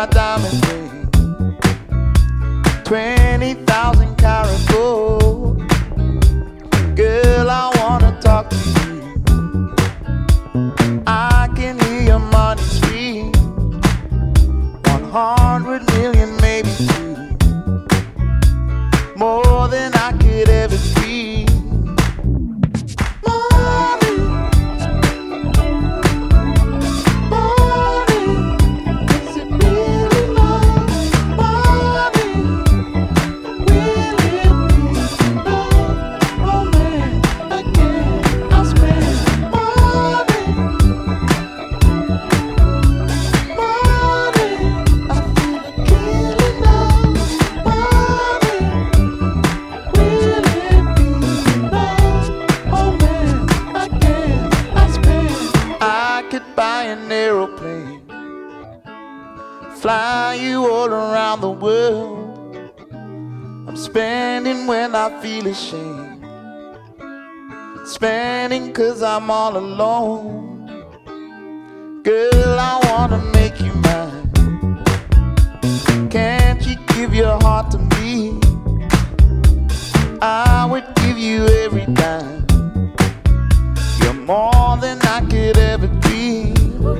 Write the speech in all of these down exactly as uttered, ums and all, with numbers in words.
diamond ring, twenty thousand carat gold. Girl, I wanna talk to you. I can hear your money scream, one hundred million, maybe two, more than I could ever dream. Buy an aeroplane, fly you all around the world. I'm spending when I feel ashamed, spending cause I'm all alone. Girl, I wanna make you mine. Can't you give your heart to me? I would give you every dime. You're more than I could ever dream.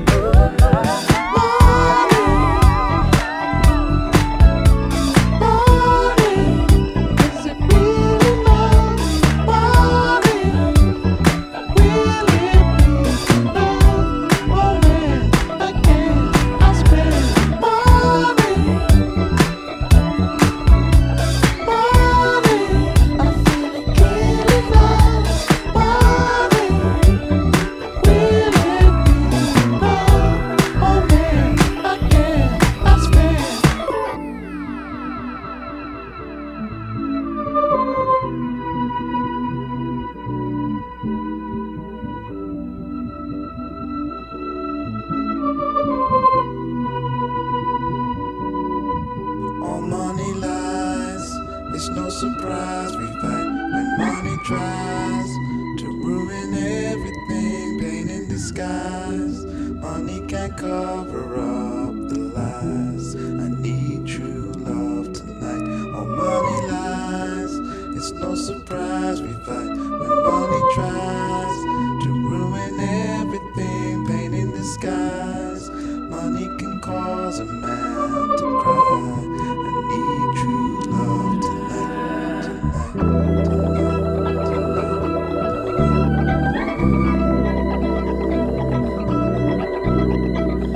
All money lies, it's no surprise we fight when money tries to ruin everything, pain in disguise. Money can't cover up the lies. I need true love tonight. All money lies, it's no surprise we fight when money tries to ruin everything, pain in disguise. Money can cause a man to cry. I need true love tonight, tonight,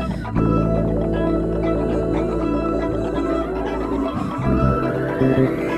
tonight, tonight.